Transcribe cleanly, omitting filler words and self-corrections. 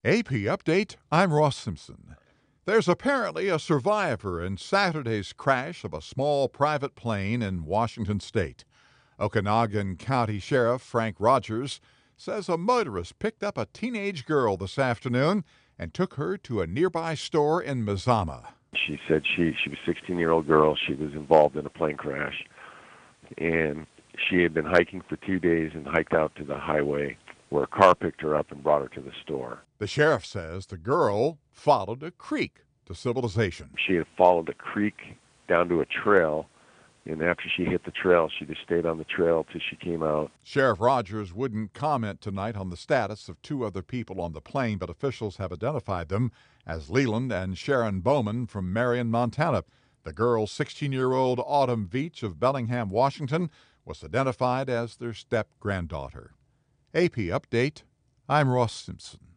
AP Update, I'm Ross Simpson. There's apparently a survivor in Saturday's crash of a small private plane in Washington state. Okanogan County Sheriff Frank Rogers says a motorist picked up a teenage girl this afternoon and took her to a nearby store in Mazama. She said she was a 16-year-old girl. She was involved in a plane crash, and she had been hiking for 2 days and hiked out to the highway where a car picked her up and brought her to the store. The sheriff says the girl followed a creek to civilization. She had followed a creek down to a trail, and after she hit the trail, she just stayed on the trail till she came out. Sheriff Rogers wouldn't comment tonight on the status of two other people on the plane, but officials have identified them as Leland and Sharon Bowman from Marion, Montana. The girl's 16-year-old Autumn Veach of Bellingham, Washington, was identified as their step-granddaughter. AP Update, I'm Ross Simpson.